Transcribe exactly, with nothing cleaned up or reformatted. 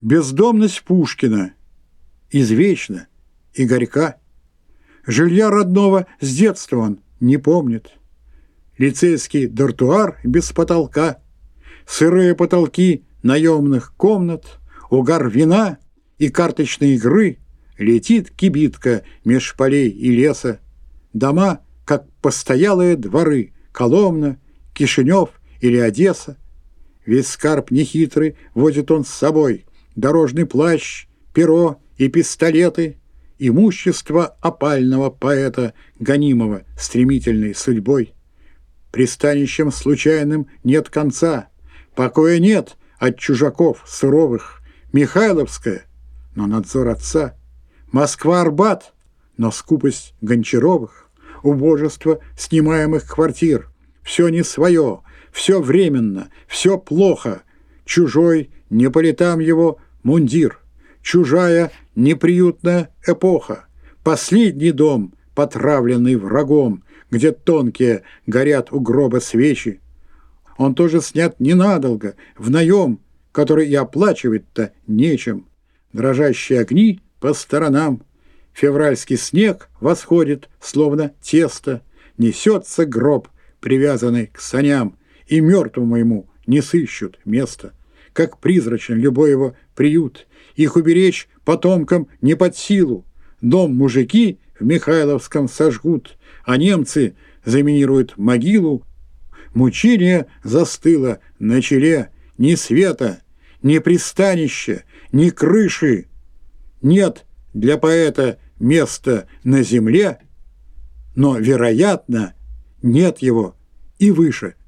Бездомность Пушкина извечна и горька. Жилья родного с детства он не помнит. Лицейский дартуар без потолка, сырые потолки наемных комнат, угар вина и карточной игры, летит кибитка меж полей и леса. Дома, как постоялые дворы, Коломна, Кишинев или Одесса. Весь скарб нехитрый возит он с собой, дорожный плащ, перо и пистолеты, имущество опального поэта, гонимого стремительной судьбой. Пристанищем случайным нет конца, покоя нет от чужаков суровых. Михайловская, но надзор отца, Москва-Арбат, но скупость Гончаровых, убожество снимаемых квартир. Все не свое, все временно, все плохо. Чужой не по летам его мундир, чужая неприютная эпоха. Последний дом, потравленный врагом, где тонкие горят у гроба свечи. Он тоже снят ненадолго, в наем, который и оплачивать-то нечем. Дрожащие огни по сторонам, февральский снег восходит, словно тесто, несется гроб, привязанный к саням, и мертвому ему не сыщут места. Как призрачен любой его приют, их уберечь потомкам не под силу. Дом мужики в Михайловском сожгут, а немцы заминируют могилу. Мучение застыло на челе, ни света, ни пристанища, ни крыши. Нет для поэта места на земле, но, вероятно, нет его и выше